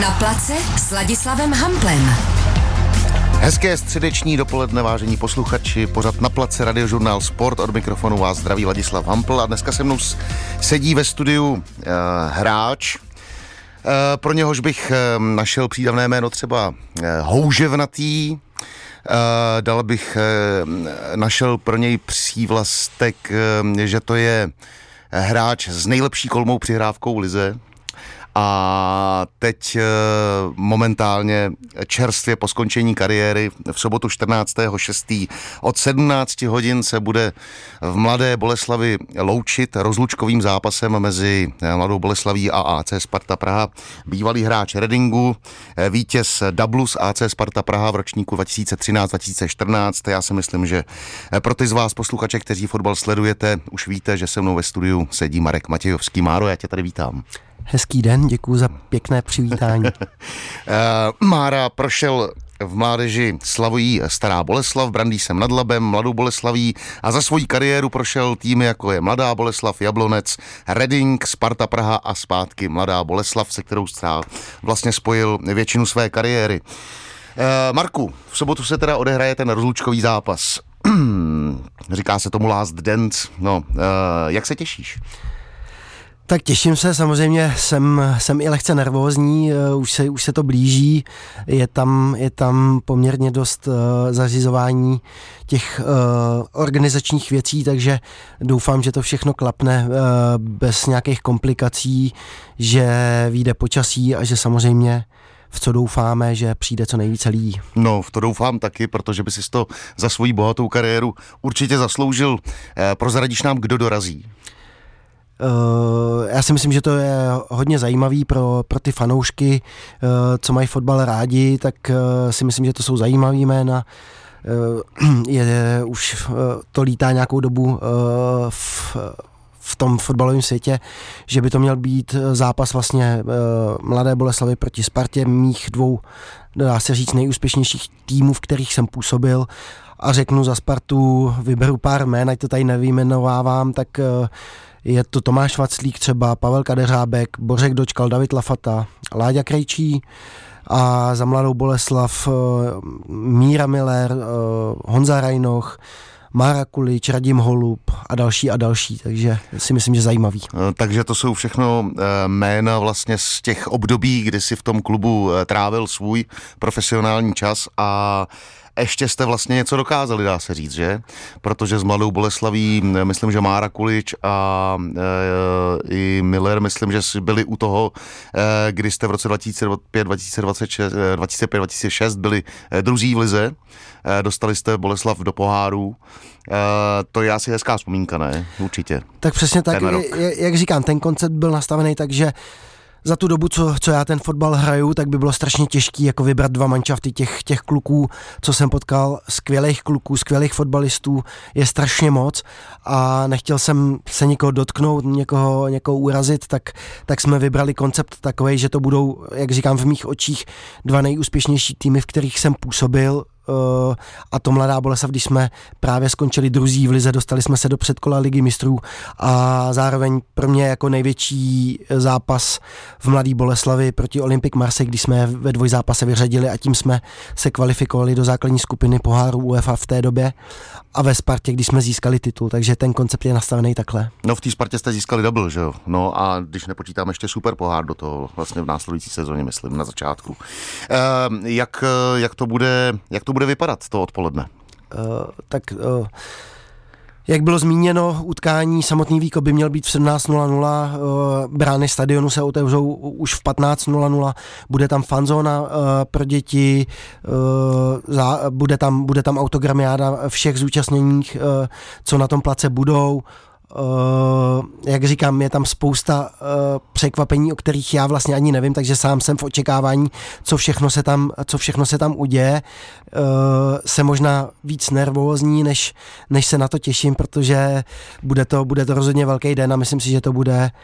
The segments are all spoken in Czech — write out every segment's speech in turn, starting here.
Na place s Ladislavem Hamplem. Hezké středeční dopoledne, vážení posluchači, pořad Na place, Radiožurnál Sport, od mikrofonu vás zdraví Ladislav Hampl a dneska se mnou sedí ve studiu hráč, pro něhož bych našel přídavné jméno třeba houževnatý, našel pro něj přívlastek, že to je hráč s nejlepší kolmou přihrávkou v lize. A teď momentálně čerstvě po skončení kariéry v sobotu 14.6. od 17 hodin se bude v Mladé Boleslavi loučit rozlučkovým zápasem mezi Mladou Boleslaví a AC Sparta Praha. Bývalý hráč Redingu, vítěz dublu s AC Sparta Praha v ročníku 2013-2014. Já si myslím, že pro ty z vás posluchače, kteří fotbal sledujete, už víte, že se mnou ve studiu sedí Marek Matějovský. Máro, já tě tady vítám. Hezký den, děkuji za pěkné přivítání. Mára prošel v mládeži Slavují Stará Boleslav, Brandýsem nad Labem, Mladou Boleslaví a za svoji kariéru prošel týmy jako je Mladá Boleslav, Jablonec, Reding, Sparta Praha a zpátky Mladá Boleslav, se kterou vlastně spojil většinu své kariéry. Marku, v sobotu se teda odehraje ten rozlučkový zápas. Říká se tomu Last Dance. No, jak se těšíš? Tak těším se, samozřejmě jsem i lehce nervózní, už se to blíží, je tam poměrně dost zařizování těch organizačních věcí, takže doufám, že to všechno klapne bez nějakých komplikací, že vyjde počasí a že samozřejmě v co doufáme, že přijde co nejvíce lidí. No, v to doufám taky, protože by si to za svoji bohatou kariéru určitě zasloužil. Prozradíš nám, kdo dorazí? Já si myslím, že to je hodně zajímavý pro ty fanoušky, co mají fotbal rádi, tak si myslím, že to jsou zajímavý jména. Už to lítá nějakou dobu v tom fotbalovém světě, že by to měl být zápas vlastně Mladé Boleslavy proti Spartě, mých dvou, dá se říct, nejúspěšnějších týmů, v kterých jsem působil. A řeknu za Spartu, vyberu pár jmén, ať to tady nevyjmenovávám, tak je to Tomáš Vaclík třeba, Pavel Kadeřábek, Bořek Dočkal, David Lafata, Láďa Krejčí a za Mladou Boleslav Míra Miller, Honza Rajnoch, Mára Kulič, Radim Holub a další, takže si myslím, že zajímavý. Takže to jsou všechno jména vlastně z těch období, kdy si v tom klubu trávil svůj profesionální čas a ještě jste vlastně něco dokázali, dá se říct, že? Protože s Mladou Boleslaví, myslím, že Mára Kulič a i Miller, myslím, že byli u toho, kdy jste v roce 2005-2006 byli druzí v lize, dostali jste Boleslav do poháru. To je asi hezká vzpomínka, ne? Určitě. Tak přesně tak, jak říkám, ten koncept byl nastavený tak, že za tu dobu, co já ten fotbal hraju, tak by bylo strašně těžký jako vybrat dva manšafty těch kluků, co jsem potkal, skvělých kluků, skvělých fotbalistů, je strašně moc a nechtěl jsem se někoho dotknout, někoho urazit, tak jsme vybrali koncept takovej, že to budou, jak říkám, v mých očích dva nejúspěšnější týmy, v kterých jsem působil. A to Mladá Boleslav, když jsme právě skončili druzí v lize, dostali jsme se do předkola Ligy mistrů a zároveň pro mě jako největší zápas v Mladé Boleslavi proti Olympique Marseille, když jsme ve dvojzápase vyřadili a tím jsme se kvalifikovali do základní skupiny poháru UEFA v té době a ve Spartě, když jsme získali titul, takže ten koncept je nastavený takhle. No v té Spartě jste získali double, že jo? No a když nepočítáme ještě super pohár do toho, vlastně v následující sezóně, myslím, na začátku. Jak to bude vypadat to odpoledne? Jak bylo zmíněno, utkání samotný výkop by měl být v 17:00, brány stadionu se otevřou už v 15:00, bude tam fanzóna pro děti, bude tam autogramiáda všech zúčastněných, co na tom place budou. Jak říkám, je tam spousta překvapení, o kterých já vlastně ani nevím, takže sám jsem v očekávání, co všechno se tam uděje. Jsem možná víc nervózní, než se na to těším, protože bude to rozhodně velký den a myslím si, že to bude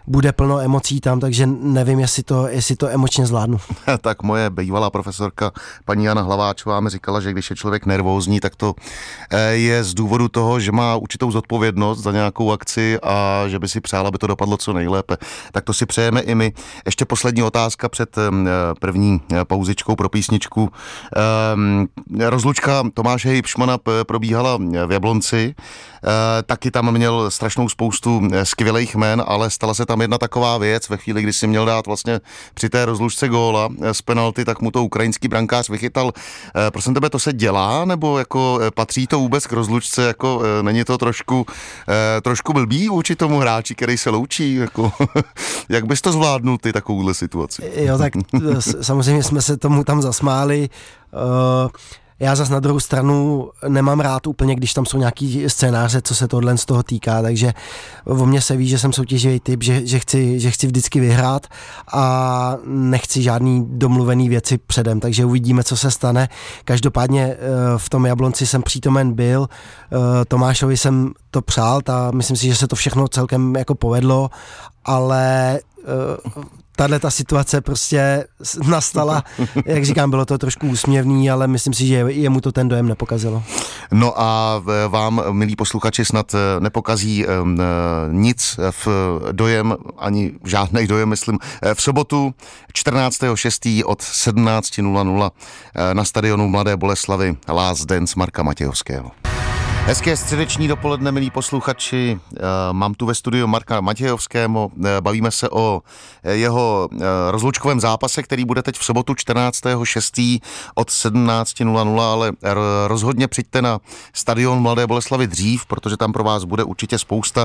bude plno emocí tam, takže nevím, jestli to emočně zvládnu. Tak moje bývalá profesorka paní Jana Hlaváčová mi říkala, že když je člověk nervózní, tak to je z důvodu toho, že má určitou zodpovědnost za nějakou akci a že by si přála, aby to dopadlo co nejlépe. Tak to si přejeme i my. Ještě poslední otázka před první pauzičkou pro písničku. Rozlučka Tomáše Hejbšmana probíhala v Jablonci. Taky tam měl strašnou spoustu skvělých jmen, ale stala se tam jedna taková věc, ve chvíli, kdy si měl dát vlastně při té rozlučce góla z penalty, tak mu to ukrajinský brankář vychytal. Prosím tebe, to se dělá, nebo jako patří to vůbec k rozlučce, jako není to trošku blbý vůči tomu hráči, který se loučí, jako jak bys to zvládnul ty takovouhle situaci? Jo, tak samozřejmě jsme se tomu tam zasmáli. Já zas na druhou stranu nemám rád úplně, když tam jsou nějaký scénáře, co se tohle z toho týká, takže o mně se ví, že jsem soutěživý typ, že chci vždycky vyhrát a nechci žádný domluvený věci předem, takže uvidíme, co se stane. Každopádně v tom Jablonci jsem přítomen byl, Tomášovi jsem to přál, myslím si, že se to všechno celkem jako povedlo, ale tato situace prostě nastala, jak říkám, bylo to trošku úsměvný, ale myslím si, že jemu to ten dojem nepokazilo. No a vám, milí posluchači, snad nepokazí nic v dojem, ani žádnej dojem, myslím, v sobotu 14.6. od 17:00 na stadionu Mladé Boleslavi Last Dance Marka Matějovského. Hezké středeční dopoledne, milí posluchači. Mám tu ve studiu Marka Matějovského. Bavíme se o jeho rozlučkovém zápase, který bude teď v sobotu 14.6. od 17:00, ale rozhodně přijďte na stadion Mladé Boleslavy dřív, protože tam pro vás bude určitě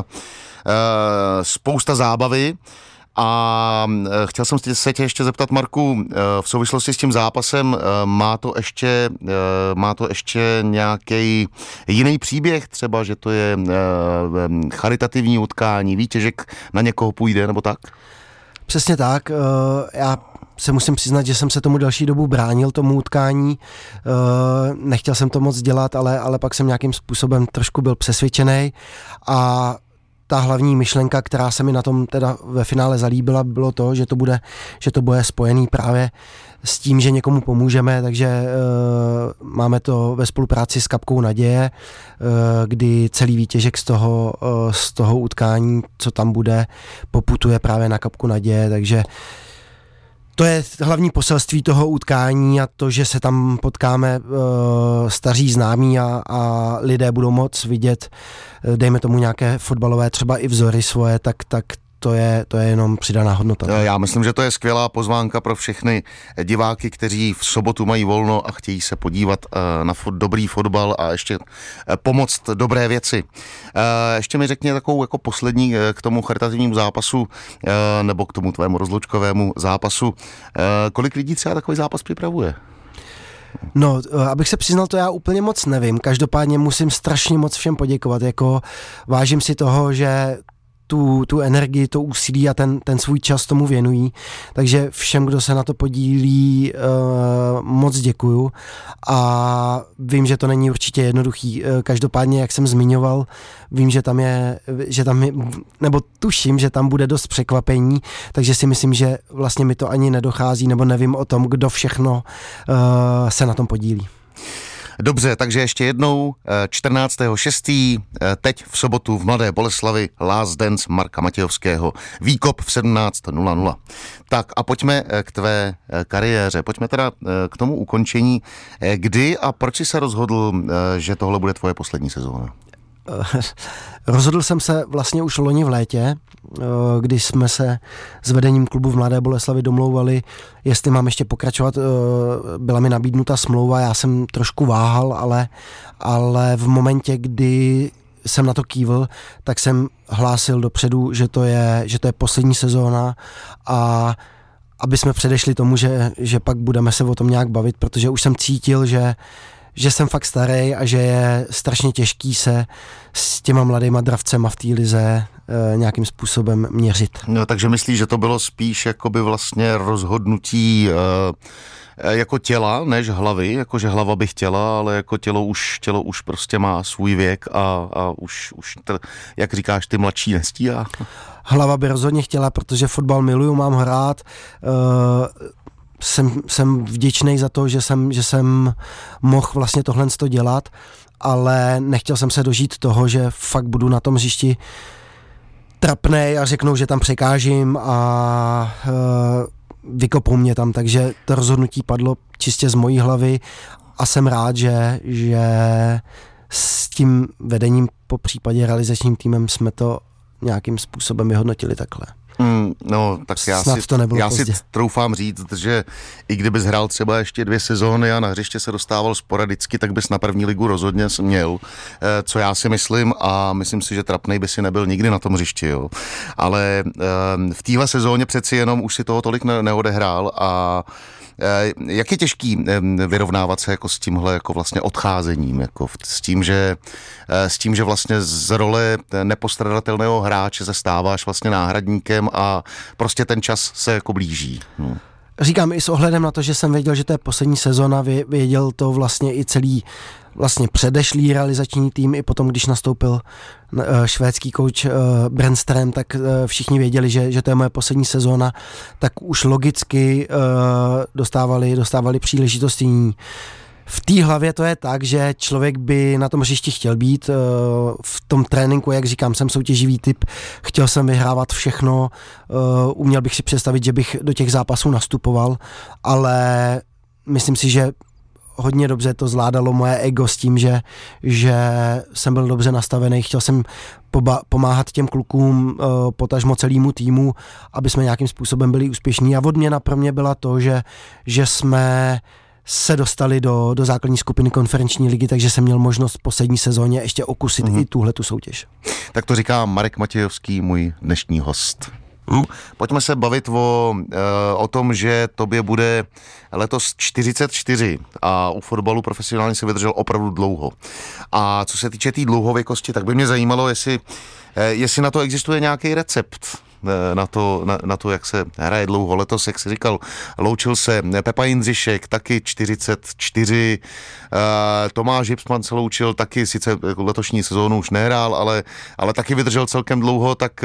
spousta zábavy. A chtěl jsem se tě ještě zeptat, Marku, v souvislosti s tím zápasem, má to ještě nějaký jiný příběh, třeba, že to je charitativní utkání, výtěžek na někoho půjde, nebo tak? Přesně tak, já se musím přiznat, že jsem se tomu další dobu bránil, tomu utkání, nechtěl jsem to moc dělat, ale pak jsem nějakým způsobem trošku byl přesvědčený a ta hlavní myšlenka, která se mi na tom teda ve finále zalíbila, bylo to, že to bude spojený právě s tím, že někomu pomůžeme, takže máme to ve spolupráci s Kapkou naděje, kdy celý výtěžek z toho utkání, co tam bude, poputuje právě na Kapku naděje, takže to je hlavní poselství toho utkání a to, že se tam potkáme staří známí a lidé budou moc vidět, dejme tomu nějaké fotbalové třeba i vzory svoje, tak to je jenom přidaná hodnota. Já myslím, že to je skvělá pozvánka pro všechny diváky, kteří v sobotu mají volno a chtějí se podívat na dobrý fotbal a ještě pomoct dobré věci. Ještě mi řekni takovou jako poslední k tomu charitativnímu zápasu nebo k tomu tvému rozlučkovému zápasu. Kolik lidí třeba takový zápas připravuje? No, abych se přiznal, to já úplně moc nevím. Každopádně musím strašně moc všem poděkovat. Jako vážím si toho, že tu energii, to úsilí a ten svůj čas tomu věnují. Takže všem, kdo se na to podílí, moc děkuju. A vím, že to není určitě jednoduchý. Každopádně, jak jsem zmiňoval, vím, že tam je, nebo tuším, že tam bude dost překvapení, takže si myslím, že vlastně mi to ani nedochází, nebo nevím o tom, kdo všechno se na tom podílí. Dobře, takže ještě jednou 14.6. teď v sobotu v Mladé Boleslavi Last Dance Marka Matějovského. Výkop v 17:00. Tak a pojďme k tvé kariéře. Pojďme teda k tomu ukončení. Kdy a proč jsi se rozhodl, že tohle bude tvoje poslední sezóna? Rozhodl jsem se vlastně už loni v létě, kdy jsme se s vedením klubu v Mladé Boleslavi domlouvali, jestli mám ještě pokračovat. Byla mi nabídnuta smlouva, já jsem trošku váhal, ale v momentě, kdy jsem na to kývl, tak jsem hlásil dopředu, že to je poslední sezóna a aby jsme předešli tomu, že pak budeme se o tom nějak bavit, protože už jsem cítil, že jsem fakt starý a že je strašně těžký se s těma mladýma dravcema v té lize nějakým způsobem měřit. No, takže myslíš, že to bylo spíš jakoby vlastně rozhodnutí jako těla, než hlavy, jakože hlava by chtěla, ale jako tělo už prostě má svůj věk a už jak říkáš, ty mladší nestíhá. Hlava by rozhodně chtěla, protože fotbal miluju, mám ho rád. Jsem vděčný za to, že jsem mohl vlastně tohle dělat, ale nechtěl jsem se dožít toho, že fakt budu na tom hřišti trapnej a řeknou, že tam překážím a vykopou mě tam, takže to rozhodnutí padlo čistě z mojí hlavy a jsem rád, že s tím vedením, po případě realizačním týmem jsme to nějakým způsobem vyhodnotili takhle. No, tak já si troufám říct, že i kdybys hrál třeba ještě 2 sezóny a na hřiště se dostával sporadicky, tak bys na první ligu rozhodně měl, co já si myslím, a myslím si, že trapnej by si nebyl nikdy na tom hřišti, jo. Ale v téhle sezóně přeci jenom už si toho tolik neodehrál a jak je těžký vyrovnávat se jako s tímhle jako vlastně odcházením, jako s tím, že vlastně z role nepostradatelného hráče se stáváš vlastně náhradníkem a prostě ten čas se jako blíží. No. Říkám i s ohledem na to, že jsem věděl, že to je poslední sezona, věděl to vlastně i celý vlastně předešlý realizační tým, i potom, když nastoupil švédský kouč Brännström, tak všichni věděli, že to je moje poslední sezóna, tak už logicky dostávali příležitost jiní. V té hlavě to je tak, že člověk by na tom hřišti chtěl být, v tom tréninku, jak říkám, jsem soutěživý typ, chtěl jsem vyhrávat všechno, uměl bych si představit, že bych do těch zápasů nastupoval, ale myslím si, že hodně dobře to zvládalo moje ego s tím, že jsem byl dobře nastavený, chtěl jsem pomáhat těm klukům, potažmo celému týmu, aby jsme nějakým způsobem byli úspěšní, a odměna pro mě byla to, že jsme se dostali do základní skupiny konferenční ligy, takže jsem měl možnost v poslední sezóně ještě okusit i tuhletu soutěž. Tak to říká Marek Matějovský, můj dnešní host. Pojďme se bavit o tom, že tobě bude letos 44 a u fotbalu profesionálně se vydržel opravdu dlouho. A co se týče té dlouhověkosti, tak by mě zajímalo, jestli na to existuje nějaký recept. Na to, jak se hraje dlouho. Letos, jak jsi říkal, loučil se Pepa Jindřišek, taky 44, Tomáš Hipsman se loučil, taky sice letošní sezónu už nehrál, ale taky vydržel celkem dlouho, tak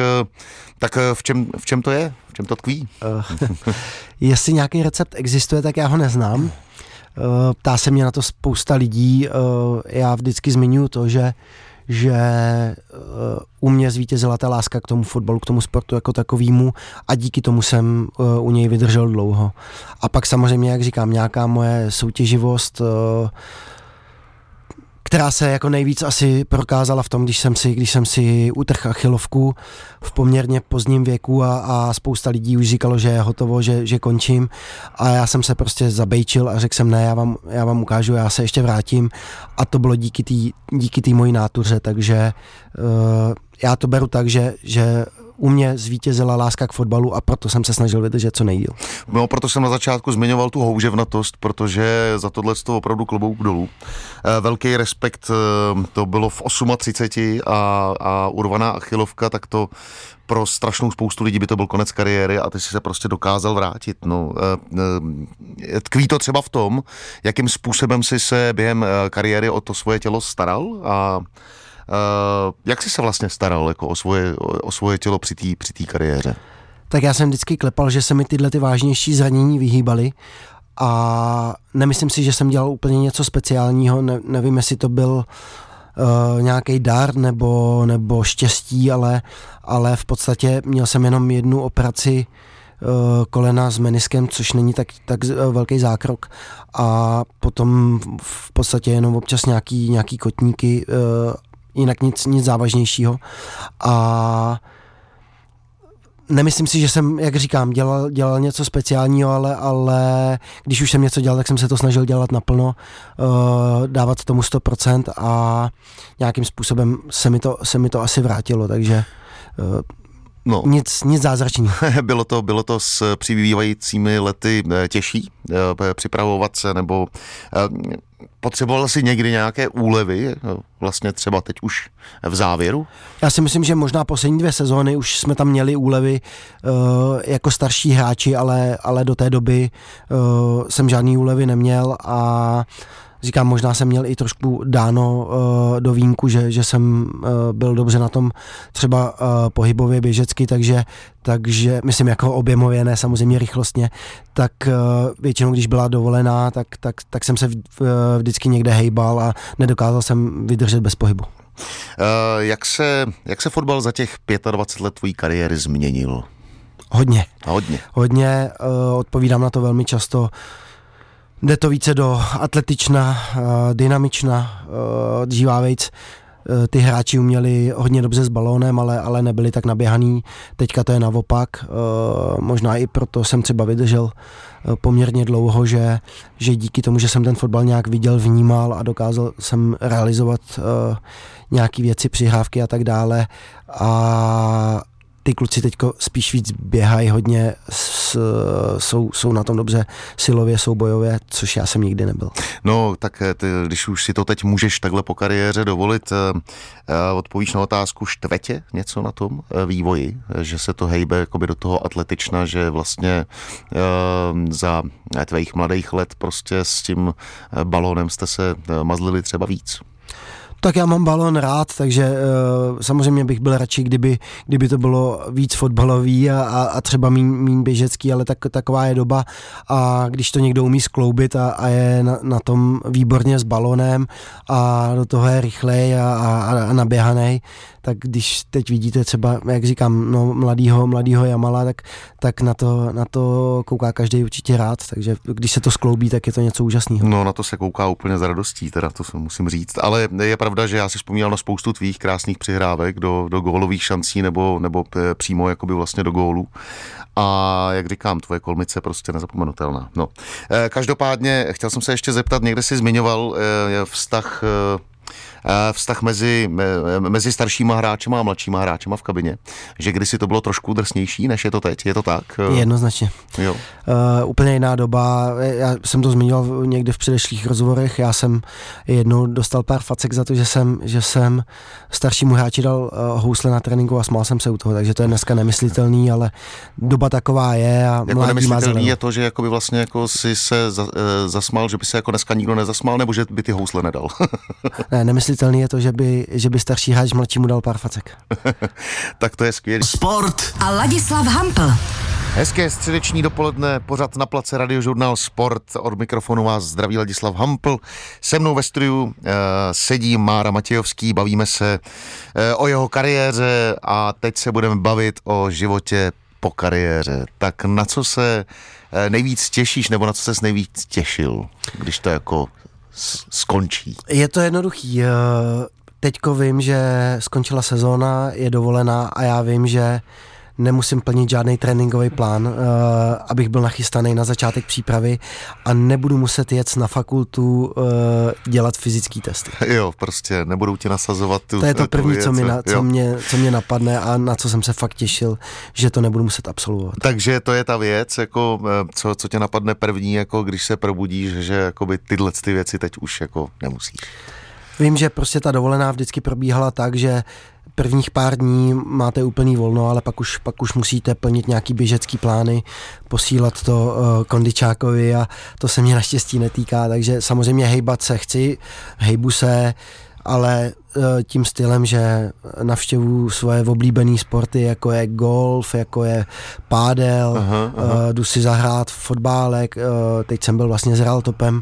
v čem to je? V čem to tkví? Jestli nějaký recept existuje, tak já ho neznám. Ptá se mě na to spousta lidí. Já vždycky zmiňuji to, že u mě zvítězila ta láska k tomu fotbalu, k tomu sportu jako takovýmu, a díky tomu jsem u něj vydržel dlouho. A pak samozřejmě, jak říkám, nějaká moje soutěživost, která se jako nejvíc asi prokázala v tom, když jsem si utrhl achilovku v poměrně pozdním věku a spousta lidí už říkalo, že je hotovo, že končím, a já jsem se prostě zabejčil a řekl jsem ne, já vám ukážu, já se ještě vrátím, a to bylo díky té mojí nátuře, takže já to beru tak, že u mě zvítězila láska k fotbalu a proto jsem se snažil vydržet co nejdýl. No, proto jsem na začátku zmiňoval tu houževnatost, protože za tohle to opravdu klobouk dolů. Velký respekt, to bylo v 38 a urvaná achilovka, tak to pro strašnou spoustu lidí by to byl konec kariéry a ty si se prostě dokázal vrátit. No, tkví to třeba v tom, jakým způsobem jsi se během kariéry o to svoje tělo staral a jak jsi se vlastně staral jako o svoje tělo při té kariéře? Tak já jsem vždycky klepal, že se mi tyhle ty vážnější zranění vyhýbaly, a nemyslím si, že jsem dělal úplně něco speciálního, nevím, jestli to byl nějaký dar nebo štěstí, ale v podstatě měl jsem jenom jednu operaci kolena s meniskem, což není tak velký zákrok, a potom v podstatě jenom občas nějaký kotníky, jinak nic závažnějšího. A nemyslím si, že jsem, jak říkám, dělal něco speciálního, ale když už jsem něco dělal, tak jsem se to snažil dělat naplno, dávat tomu 100% a nějakým způsobem se mi to asi vrátilo, takže No. Nic zázračného. Bylo to s přibývajícími lety těžší připravovat se, nebo potřeboval si někdy nějaké úlevy, vlastně třeba teď už v závěru? Já si myslím, že možná poslední 2 sezóny už jsme tam měli úlevy jako starší hráči, ale do té doby jsem žádný úlevy neměl a říkám, možná jsem měl i trošku dáno do vínku, že jsem byl dobře na tom třeba pohybově, běžecky, takže myslím jako objemově, ne samozřejmě rychlostně, tak většinou, když byla dovolená, tak jsem se vždycky někde hejbal a nedokázal jsem vydržet bez pohybu. Jak se fotbal za těch 25 let tvojí kariéry změnil? Hodně, odpovídám na to velmi často. Jde to více do atletična, dynamična, dřívávejc. Ty hráči uměli hodně dobře s balónem, ale nebyli tak naběhaný. Teďka to je naopak. Možná i proto jsem třeba vydržel poměrně dlouho, že díky tomu, že jsem ten fotbal nějak viděl, vnímal a dokázal jsem realizovat nějaké věci, přihrávky a tak dále. A ty kluci teďko spíš víc běhají hodně, jsou na tom dobře silově, soubojově, což já jsem nikdy nebyl. No, tak když už si to teď můžeš takhle po kariéře dovolit, odpovíš na otázku, štve tě něco na tom vývoji, že se to hejbe jakoby do toho atletična, že vlastně za tvých mladých let prostě s tím balónem jste se mazlili třeba víc? Tak já mám balón rád, takže samozřejmě bych byl radši, kdyby to bylo víc fotbalový a třeba míň běžecký, ale taková je doba a když to někdo umí skloubit a je na tom výborně s balónem a do toho je rychlej a naběhanej, tak když teď vidíte třeba, jak říkám, no, mladýho Jamala, tak na to kouká každý určitě rád, takže když se to skloubí, tak je to něco úžasného. No, na to se kouká úplně za radostí, teda to musím říct, ale je pravda, že já si vzpomínal na spoustu tvých krásných přihrávek do gólových šancí nebo přímo jakoby vlastně do gólu. A jak říkám, tvoje kolmice prostě nezapomenutelná. No. Každopádně chtěl jsem se ještě zeptat, někde jsi zmiňoval vztah mezi staršíma hráčema a mladšíma hráčema v kabině, že kdysi to bylo trošku drsnější, než je to teď, je to tak? Jednoznačně. Jo. Úplně jiná doba, já jsem to zmiňoval někde v předešlých rozhovorech, já jsem jednou dostal pár facek za to, že jsem staršímu hráči dal housle na tréninku a smál jsem se u toho, takže to je dneska nemyslitelný, ale doba taková je a jako nemyslitelný je to, že jakoby vlastně jako si se zasmál, že by se jako dneska nikdo nezasmál, nebo že by ty housle nedal? Ne, nemyslitelný je to, že by starší hráč mladšímu dal pár facek. Tak to je skvělý. Sport a Ladislav Hampl. Hezké středeční dopoledne, pořad na place Radiožurnál Sport. Od mikrofonu vás zdraví Ladislav Hampl. Se mnou ve studiu sedí Mára Matějovský, bavíme se o jeho kariéře a teď se budeme bavit o životě po kariéře. Tak na co se nejvíc těšíš, nebo na co ses nejvíc těšil, když to jako skončí? Je to jednoduchý. Teďko vím, že skončila sezóna, je dovolená a já vím, že nemusím plnit žádný tréninkový plán, abych byl nachystaný na začátek přípravy a nebudu muset jet na fakultu dělat fyzický testy. Jo, prostě nebudou ti nasazovat tu. To je to první, co mě napadne a na co jsem se fakt těšil, že to nebudu muset absolvovat. Takže to je ta věc, jako co tě napadne první, jako když se probudíš, že jakoby tyhle ty věci teď už jako nemusíš. Vím, že prostě ta dovolená vždycky probíhala tak, že prvních pár dní máte úplný volno, ale pak už musíte plnit nějaký běžecký plány, posílat to kondičákovi a to se mě naštěstí netýká, takže samozřejmě hejbat se chci, hejbu se, ale tím stylem, že navštěvuju svoje oblíbené sporty, jako je golf, jako je pádel, jdu si zahrát fotbálek, teď jsem byl vlastně s Realtopem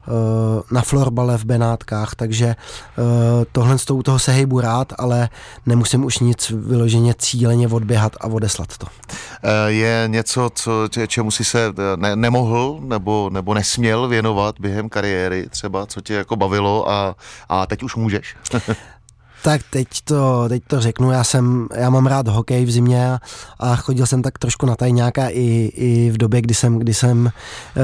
na florbale v Benátkách, takže tohle u toho se hejbu rád, ale nemusím už nic vyloženě cíleně odběhat a odeslat to. Je něco, čemu si se nemohl nebo nesměl věnovat během kariéry třeba, co tě jako bavilo a teď už můžeš? Tak teď to řeknu, já mám rád hokej v zimě a chodil jsem tak trošku na tajňáka i v době, kdy jsem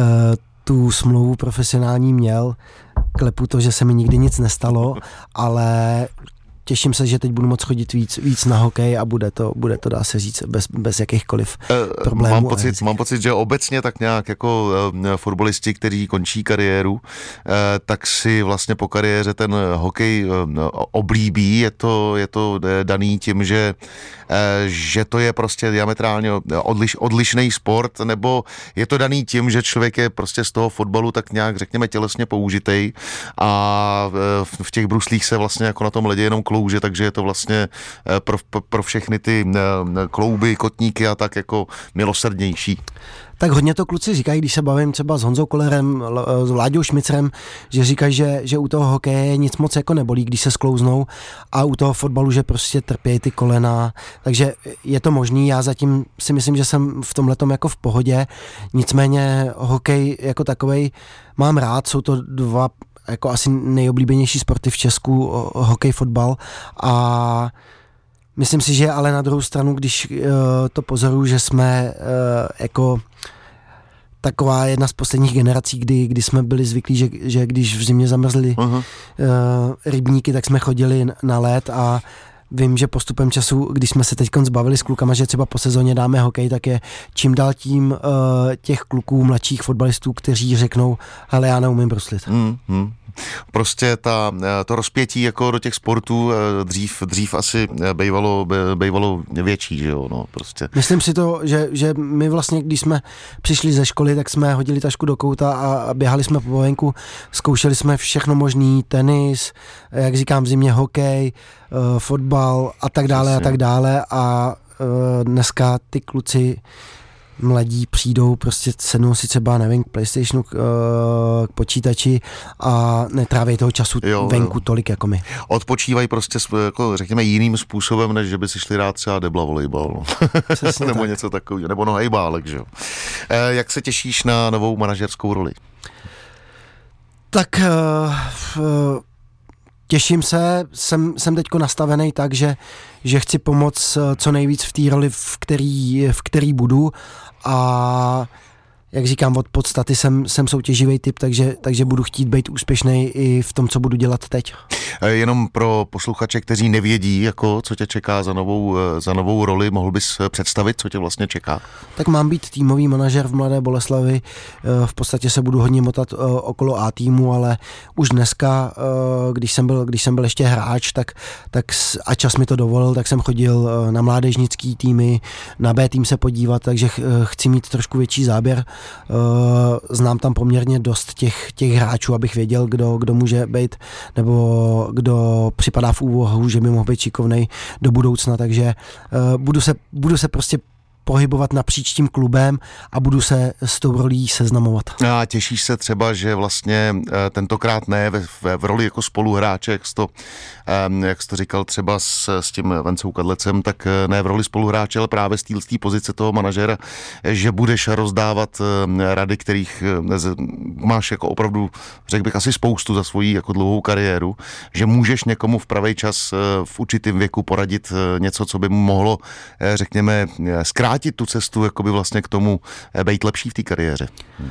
tu smlouvu profesionální měl. Klepu to, že se mi nikdy nic nestalo, ale těším se, že teď budu moc chodit víc na hokej a bude to dá se říct, bez jakýchkoliv problémů. Mám pocit, že obecně tak nějak jako fotbalisti, kteří končí kariéru, tak si vlastně po kariéře ten hokej oblíbí. Je to daný tím, že to je prostě diametrálně odlišný sport, nebo je to daný tím, že člověk je prostě z toho fotbalu tak nějak, řekněme, tělesně použitej a v těch bruslích se vlastně jako na tom ledě jenom klouže, takže je to vlastně pro všechny ty klouby, kotníky a tak jako milosrdnější. Tak hodně to kluci říkají, když se bavím třeba s Honzou Kollerem, s Vláďou Šmicrem, že říkají, že u toho hokeje nic moc jako nebolí, když se sklouznou, a u toho fotbalu, že prostě trpějí ty kolena, takže je to možný. Já zatím si myslím, že jsem v tomhletom jako v pohodě, nicméně hokej jako takovej mám rád, jsou to dva jako asi nejoblíbenější sporty v Česku, hokej, fotbal, a myslím si, že ale na druhou stranu, když to pozoruju, že jsme jako taková jedna z posledních generací, kdy jsme byli zvyklí, že když v zimě zamrzly rybníky, tak jsme chodili na led, a vím, že postupem času, když jsme se teď zbavili s klukama, že třeba po sezóně dáme hokej, tak je čím dál tím těch kluků, mladších fotbalistů, kteří řeknou, ale já neumím bruslit. Prostě to rozpětí jako do těch sportů dřív asi bývalo větší, že jo, no, prostě. Myslím si to, že my vlastně, když jsme přišli ze školy, tak jsme hodili tašku do kouta a běhali jsme po venku, zkoušeli jsme všechno možný, tenis, jak říkám, v zimě hokej, fotbal a tak dále a dneska ty kluci mladí přijdou, prostě sednou si třeba, nevím, k PlayStationu, k počítači a netráví toho času venku tolik jako my. Odpočívají prostě, jako řekněme, jiným způsobem, než že by si šli rád třeba debla volejbal. Nebo tak. Něco takového, nebo hejbálek, že jo. Jak se těšíš na novou manažerskou roli? Tak těším se, jsem teďko nastavený tak, že chci pomoct co nejvíc v té roli, v který budu, a jak říkám, od podstaty jsem soutěživý typ, takže budu chtít být úspěšný i v tom, co budu dělat teď. Jenom pro posluchače, kteří nevědí, jako, co tě čeká za novou roli, mohl bys představit, co tě vlastně čeká? Tak mám být týmový manažer v Mladé Boleslavi, v podstatě se budu hodně motat okolo A týmu, ale už dneska, když jsem byl ještě hráč, tak a čas mi to dovolil, tak jsem chodil na mládežnický týmy, na B tým se podívat, takže chci mít trošku větší záběr. Znám tam poměrně dost těch hráčů, abych věděl, kdo může být, nebo kdo připadá v úvahu, že by mohl být šikovnej do budoucna, takže budu se prostě pohybovat napříč tím klubem a budu se s tou rolí seznamovat. A těšíš se třeba, že vlastně tentokrát ne v roli jako spoluhráče, jak jsi to říkal třeba s tím Vencou Kadlecem, tak ne v roli spoluhráče, ale právě z té pozice toho manažera, že budeš rozdávat rady, kterých máš jako opravdu, řekl bych, asi spoustu za svoji jako dlouhou kariéru, že můžeš někomu v pravý čas v určitém věku poradit něco, co by mu mohlo, řekněme, zkrátit tu cestu jakoby vlastně k tomu být lepší v té kariéře.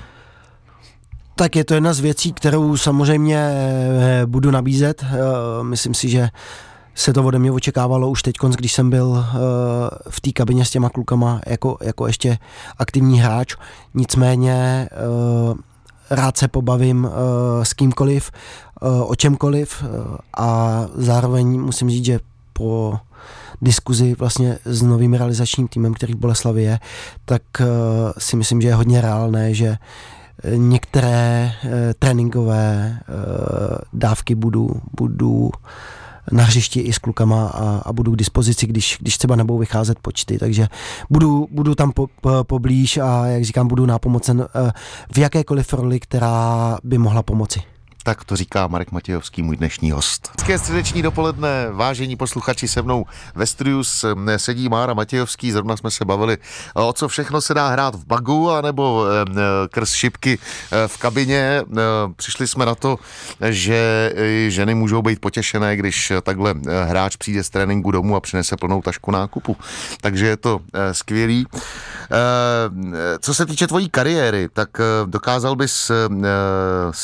Tak je to jedna z věcí, kterou samozřejmě budu nabízet. Myslím si, že se to ode mě očekávalo už teď, když jsem byl v té kabině s těma klukama jako ještě aktivní hráč. Nicméně rád se pobavím s kýmkoliv, o čemkoliv, a zároveň musím říct, že po diskuzi vlastně s novým realizačním týmem, který v Boleslavi je, tak si myslím, že je hodně reálné, že některé tréninkové dávky budu na hřišti i s klukama a budu k dispozici, když třeba nebudou vycházet počty, takže budu tam poblíž a jak říkám, budu nápomocen v jakékoliv roli, která by mohla pomoci. Tak to říká Marek Matějovský, můj dnešní host. Hezké středeční dopoledne, vážení posluchači, se mnou ve studiu sedí Mára Matějovský, zrovna jsme se bavili, o co všechno se dá hrát v bagu, anebo krz šipky v kabině. Přišli jsme na to, že ženy můžou být potěšené, když takhle hráč přijde z tréninku domů a přinese plnou tašku nákupu. Takže je to skvělý. Co se týče tvojí kariéry, tak dokázal bys si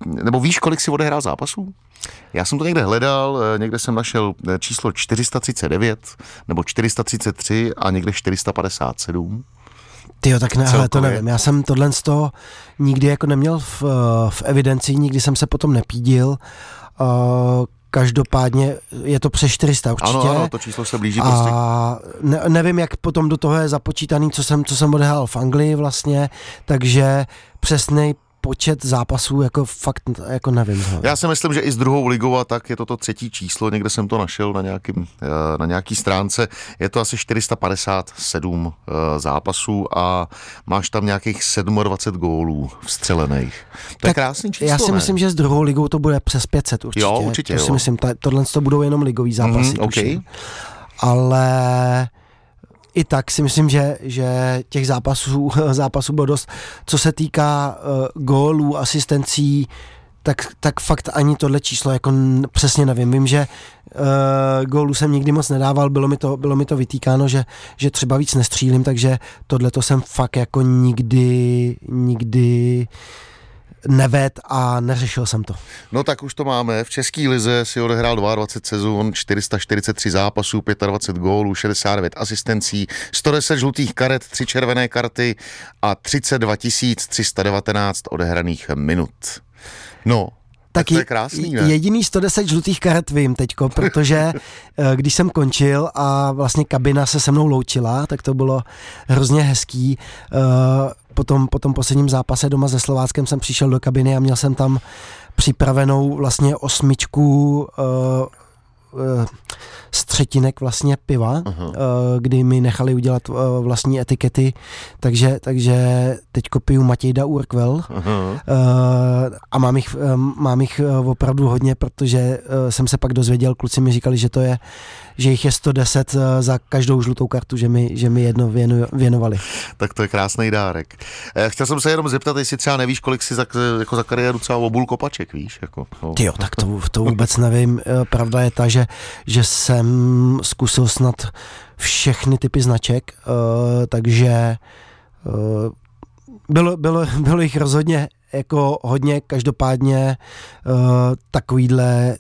nebo víš, kolik si odehrál zápasů? Já jsem to někde hledal, někde jsem našel číslo 439 nebo 433 a někde 457. Tyjo, tak ne, hele, to nevím. Já jsem tohle z toho nikdy jako neměl v evidenci, nikdy jsem se potom nepídil. Každopádně je to přes 400 určitě. Ano, to číslo se blíží prostě. A nevím, jak potom do toho je započítaný, co jsem odehrál v Anglii vlastně, takže přesnej počet zápasů jako fakt jako nevím. Já si myslím, že i s druhou ligou a tak je to třetí číslo, někde jsem to našel na nějaký stránce, je to asi 457 zápasů a máš tam nějakých 27 gólů vstřelených. To je krásný číslo, já si myslím, že s druhou ligou to bude přes 500 určitě. Jo, určitě, to si myslím, tohle to budou jenom ligový zápasy. Okay. Ale i tak si myslím, že těch zápasů bylo dost. Co se týká gólů, asistencí, tak fakt ani tohle číslo jako přesně nevím. Vím, že gólů jsem nikdy moc nedával, bylo mi to vytýkáno, že třeba víc nestřílím, takže tohleto jsem fakt jako nikdy neved a neřešil jsem to. No tak už to máme. V české lize si odehrál 22 sezon, 443 zápasů, 25 gólů, 69 asistencí, 110 žlutých karet, 3 červené karty a 32 319 odehraných minut. No, tak to je krásný, ne? Jediný 110 žlutých karet vím teďko, protože když jsem končil a vlastně kabina se mnou loučila, tak to bylo hrozně hezký. Po tom posledním zápase doma se Slováckem jsem přišel do kabiny a měl jsem tam připravenou vlastně 8 střetinek vlastně piva, kdy mi nechali udělat vlastní etikety, takže teďko piju Matějda Urquell a mám jich opravdu hodně, protože jsem se pak dozvěděl, kluci mi říkali, že jich je 110 za každou žlutou kartu, že mi jedno věnovali. Tak to je krásný dárek. Chtěl jsem se jenom zeptat, jestli třeba nevíš, kolik si za kariéru třeba obul kopaček, víš? Jako, no. Tyjo, tak to vůbec nevím. Pravda je ta, že jsem zkusil snad všechny typy značek, takže bylo jich rozhodně jako hodně, každopádně takovýhle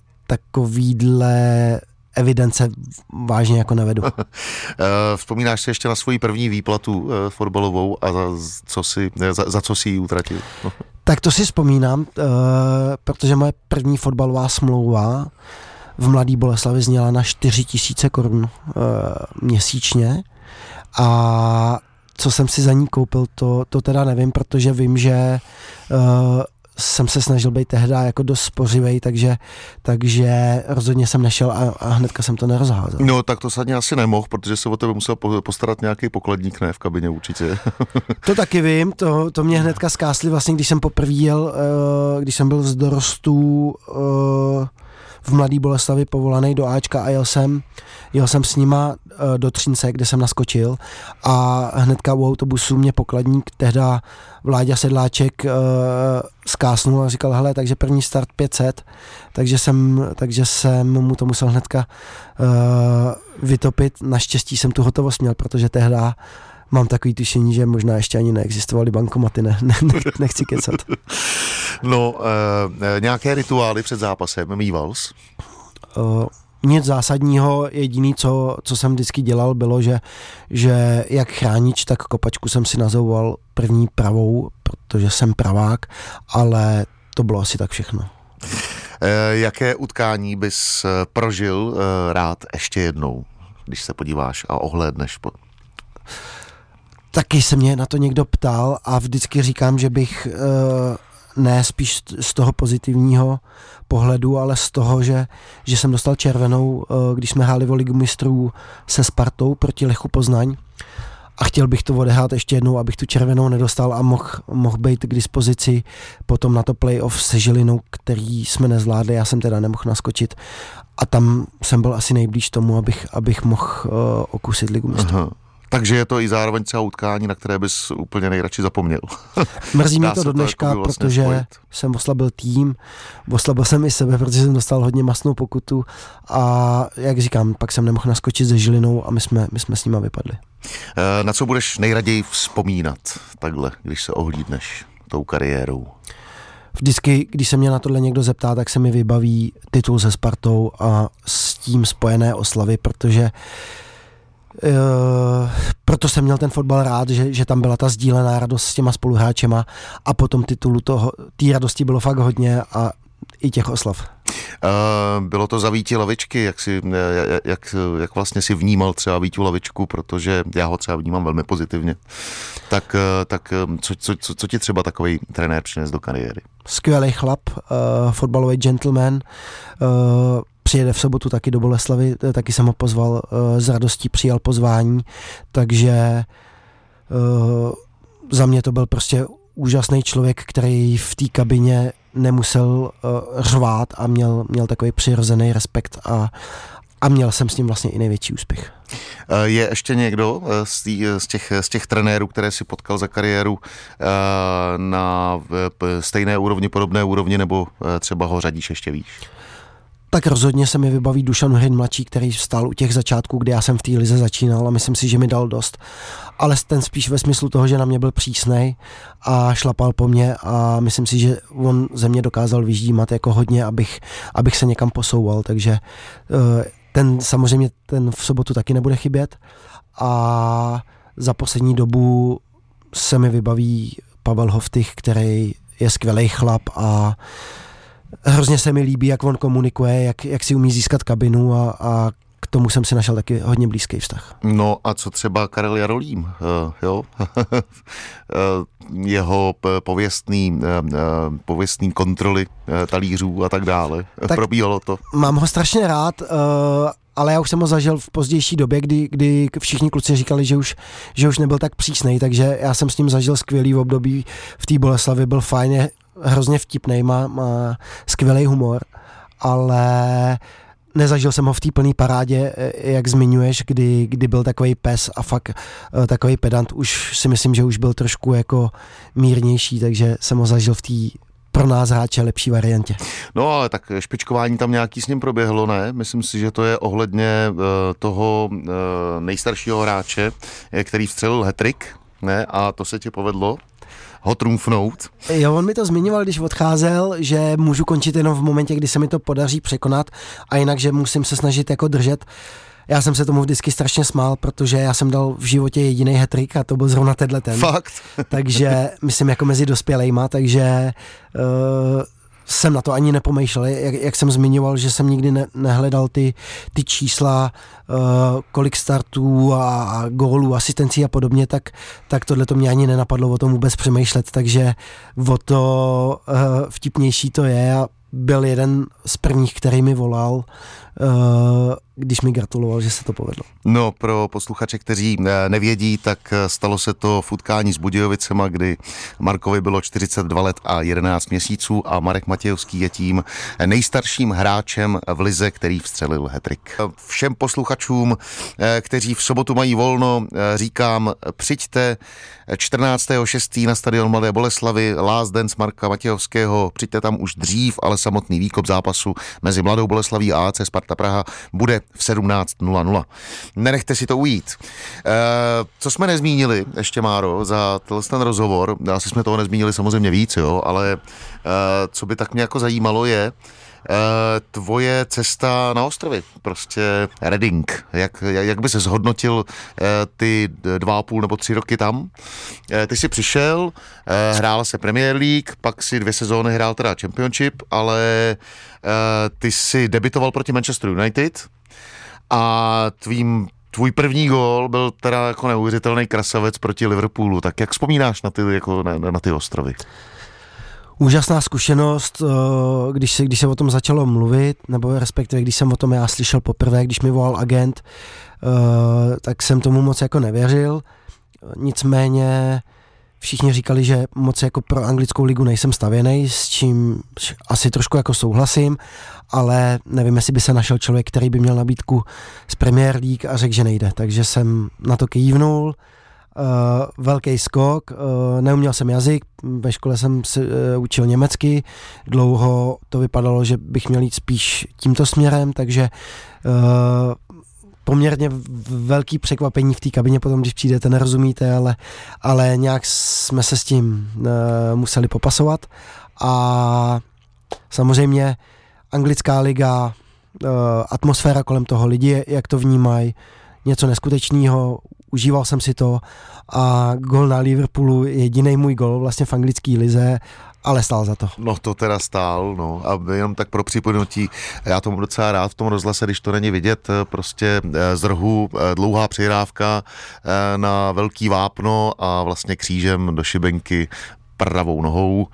evidence vážně jako nevedu. Vzpomínáš si ještě na svoji první výplatu fotbalovou a za co si ji utratil? Tak to si vzpomínám, protože moje první fotbalová smlouva v Mladé Boleslavi zněla na 4 000 korun měsíčně a co jsem si za ní koupil, to teda nevím, protože vím, že jsem se snažil být tehdy jako dost spořivej, takže rozhodně jsem nešel a hnedka jsem to nerozházel. No tak to sadně asi nemohl, protože se o tebe musel postarat nějaký pokladník, ne, v kabině určitě. To taky vím, to mě hnedka zkásli vlastně, když jsem poprvé jel, když jsem byl z dorostu v Mladé Boleslavi povolaný do Ačka a jel jsem s nima do Třince, kde jsem naskočil a hnedka u autobusu mě pokladník tehda Vláďa Sedláček zkásnul a říkal, hele, takže první start 500, takže jsem mu to musel hnedka vytopit. Naštěstí jsem tu hotovost měl, protože tehda mám takový tušení, že možná ještě ani neexistovaly bankomaty, nechci kecat. No, nějaké rituály před zápasem mývals? Nic zásadního, jediný, co jsem vždycky dělal, bylo, že jak chránič, tak kopačku jsem si nazouval první pravou, protože jsem pravák, ale to bylo asi tak všechno. Jaké utkání bys prožil rád ještě jednou, když se podíváš a ohlédneš? Taky se mě na to někdo ptal a vždycky říkám, že bych ne spíš z toho pozitivního pohledu, ale z toho, že jsem dostal červenou, když jsme hráli o Ligu mistrů se Spartou proti Lechu Poznaň a chtěl bych to odehrát ještě jednou, abych tu červenou nedostal a mohl být k dispozici potom na to playoff se Žilinou, který jsme nezvládli, já jsem teda nemohl naskočit a tam jsem byl asi nejblíž tomu, abych mohl okusit Ligu mistrů. Aha. Takže je to i zároveň třeba utkání, na které bys úplně nejradši zapomněl. Mrzí mě to do dneška, jako vlastně protože spojit. Jsem oslabil tým, oslabil jsem i sebe, protože jsem dostal hodně masnou pokutu a jak říkám, pak jsem nemohl naskočit se Žilinou a my jsme s nima vypadli. Na co budeš nejraději vzpomínat takhle, když se ohlídneš tou kariérou? vždycky, když se mě na tohle někdo zeptá, tak se mi vybaví titul se Spartou a s tím spojené oslavy, protože proto jsem měl ten fotbal rád, že tam byla ta sdílená radost s těma spoluhráčema a po tom titulu té radosti bylo fakt hodně a i těch oslav. Bylo to za Víti Lavičky, jak vlastně si vnímal třeba Víťu Lavičku, protože já ho třeba vnímám velmi pozitivně. Tak co ti třeba takový trenér přines do kariéry? Skvělý chlap, fotbalový gentleman, přijede v sobotu taky do Boleslavy, taky jsem ho pozval, s radostí přijal pozvání, takže za mě to byl prostě úžasný člověk, který v té kabině nemusel řvát a měl takový přirozený respekt a měl jsem s ním vlastně i největší úspěch. Je ještě někdo z těch trenérů, které si potkal za kariéru na stejné úrovni, podobné úrovni, nebo třeba ho řadíš ještě výš? Tak rozhodně se mi vybaví Dušan Hrin mladší, který stál u těch začátků, kdy já jsem v té lize začínal a myslím si, že mi dal dost. Ale ten spíš ve smyslu toho, že na mě byl přísnej a šlapal po mně a myslím si, že on ze mě dokázal vyždímat jako hodně, abych se někam posouval, takže samozřejmě ten v sobotu taky nebude chybět a za poslední dobu se mi vybaví Pavel Hoftych, který je skvělej chlap a hrozně se mi líbí, jak on komunikuje, jak si umí získat kabinu a k tomu jsem si našel taky hodně blízký vztah. No a co třeba Karel Jarolím, jo? Jeho pověstný kontroly talířů a tak dále. Tak probíhalo to? Mám ho strašně rád, ale já už jsem ho zažil v pozdější době, kdy všichni kluci říkali, že už nebyl tak přísnej, takže já jsem s ním zažil skvělý období v té Boleslavi, byl fajně, hrozně vtipnej, má skvělý humor, ale nezažil jsem ho v té plné parádě, jak zmiňuješ, kdy byl takový pes a fakt takový pedant. Už si myslím, že už byl trošku jako mírnější, takže jsem ho zažil v té pro nás hráče lepší variantě. No ale tak špičkování tam nějaký s ním proběhlo, ne? Myslím si, že to je ohledně toho nejstaršího hráče, který vstřelil hat-trick, ne? A to se ti povedlo ho trumfnout. Jo, on mi to zmiňoval, když odcházel, že můžu končit jenom v momentě, kdy se mi to podaří překonat a jinak, že musím se snažit jako držet. Já jsem se tomu vždycky strašně smál, protože já jsem dal v životě jediný hat-trick a to byl zrovna tenhle ten. Fakt? Takže myslím jako mezi dospělejma, takže jsem na to ani nepomýšlel. Jak jsem zmiňoval, že jsem nikdy nehledal ty čísla, kolik startů a gólů, asistencí a podobně, tak tohle to mě ani nenapadlo o tom vůbec přemýšlet, takže o to vtipnější to je a byl jeden z prvních, který mi volal, když mi gratuloval, že se to povedlo. No, pro posluchače, kteří nevědí, tak stalo se to v utkání s Budějovicema, kdy Markovi bylo 42 let a 11 měsíců a Marek Matějovský je tím nejstarším hráčem v lize, který vstřelil hat-trick. Všem posluchačům, kteří v sobotu mají volno, říkám, přijďte 14.6. na stadion Mladé Boleslavy, last dance Marka Matějovského, přijďte tam už dřív, ale samotný výkop zápasu mezi Mladou Boleslaví a AC Sparta Praha bude v 17:00. Nenechte si to ujít. Co jsme nezmínili ještě, Máro, za ten rozhovor, asi jsme toho nezmínili samozřejmě víc, jo, ale co by tak mě jako zajímalo je tvoje cesta na ostrovy, prostě Reading. Jak by se zhodnotil ty 2,5 nebo 3 roky tam? Ty jsi přišel, hrál se Premier League, pak si 2 sezóny hrál teda Championship, ale ty jsi debitoval proti Manchester United a tvůj první gól byl teda jako neuvěřitelný krasavec proti Liverpoolu. Tak jak vzpomínáš na ty ostrovy? Úžasná zkušenost, když se o tom začalo mluvit, nebo respektive když jsem o tom já slyšel poprvé, když mi volal agent, tak jsem tomu moc jako nevěřil. Nicméně všichni říkali, že moc jako pro anglickou ligu nejsem stavěnej, s čím asi trošku jako souhlasím, ale nevím, jestli by se našel člověk, který by měl nabídku z Premier League a řekl, že nejde. Takže jsem na to kývnul. Velký skok, neuměl jsem jazyk, ve škole jsem se učil německy, dlouho to vypadalo, že bych měl jít spíš tímto směrem, takže poměrně velký překvapení v té kabině potom, když přijdete, nerozumíte, ale nějak jsme se s tím museli popasovat a samozřejmě anglická liga, atmosféra kolem toho, lidi, jak to vnímají, něco neskutečného, užíval jsem si to a gol na Liverpoolu je jediný můj gol vlastně v anglické lize, ale stál za to. No to teda stál, no a jenom tak pro připomenutí, já tomu docela rád v tom rozhlase, když to není vidět, prostě z rohu dlouhá přihrávka na velký vápno a vlastně křížem do šibenky pravou nohou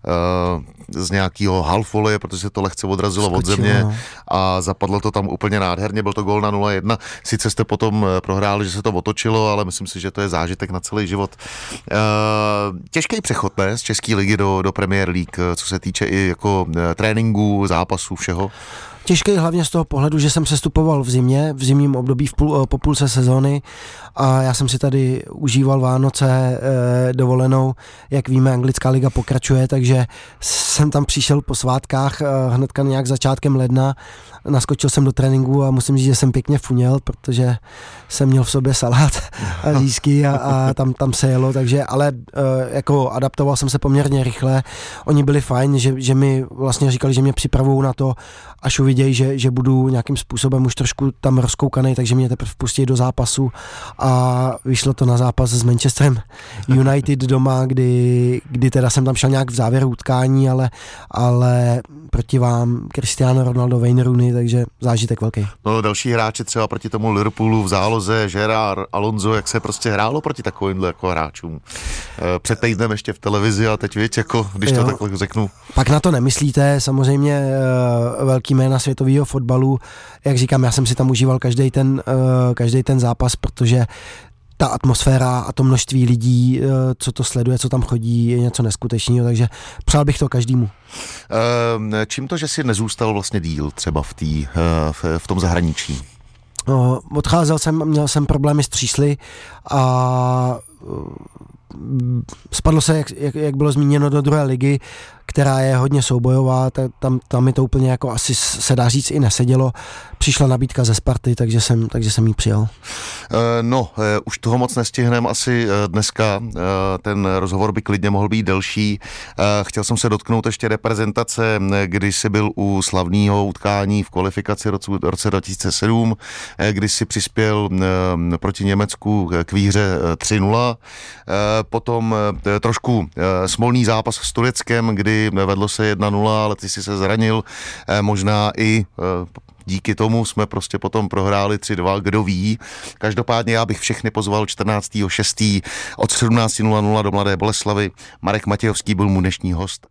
z nějakého half-volley, protože se to lehce odrazilo od země a zapadlo to tam úplně nádherně, byl to gól na 0-1. Sice jste potom prohráli, že se to otočilo, ale myslím si, že to je zážitek na celý život. Těžký přechod, ne, z české ligy do Premier League, co se týče i jako tréninku, zápasů, všeho. Těžký hlavně z toho pohledu, že jsem sestupoval v zimě, v zimním období po půlce sezóny a já jsem si tady užíval Vánoce dovolenou. Jak víme, anglická liga pokračuje, takže jsem tam přišel po svátkách hnedka nějak začátkem ledna. Naskočil jsem do tréninku a musím říct, že jsem pěkně funěl, protože jsem měl v sobě salát a řízky a tam se jelo, takže ale jako adaptoval jsem se poměrně rychle. Oni byli fajn, že mi vlastně říkali, že mě připravují na to, až uvidějí, že budu nějakým způsobem už trošku tam rozkoukaný, takže mě teprve pustí do zápasu a vyšlo to na zápas s Manchesterem United doma, kdy teda jsem tam šel nějak v závěru utkání, ale proti vám Cristiano Ronaldo, Wayne Rooney, takže zážitek velký. No další hráči třeba proti tomu Liverpoolu v záloze, Gerrard, Alonso, jak se prostě hrálo proti takovýmhle jako hráčům. Před týdnem ještě v televizi a teď víš, jako když to takhle řeknu. Pak na to nemyslíte, samozřejmě velký jména světového fotbalu, jak říkám, já jsem si tam užíval každý ten zápas, protože ta atmosféra a to množství lidí, co to sleduje, co tam chodí, je něco neskutečného, takže přál bych to každému. Čím to, že jsi nezůstal vlastně díl třeba v tom zahraničí? Odcházel jsem, měl jsem problémy s třísly a spadlo se, jak bylo zmíněno, do druhé ligy, která je hodně soubojová, tam mi to úplně jako asi se dá říct i nesedělo. Přišla nabídka ze Sparty, takže jsem jí přijal. Už toho moc nestihneme asi dneska, ten rozhovor by klidně mohl být delší. Chtěl jsem se dotknout ještě reprezentace, kdy jsi byl u slavného utkání v kvalifikaci roce 2007, kdy jsi přispěl proti Německu k výhře 3-0. Potom trošku smolný zápas s Tureckem, kdy vedlo se 1-0, ale ty jsi se zranil. Možná i díky tomu jsme prostě potom prohráli 3-2, kdo ví. Každopádně já bych všechny pozval 14.6. od 17.00 do Mladé Boleslavi. Marek Matějovský byl můj dnešní host.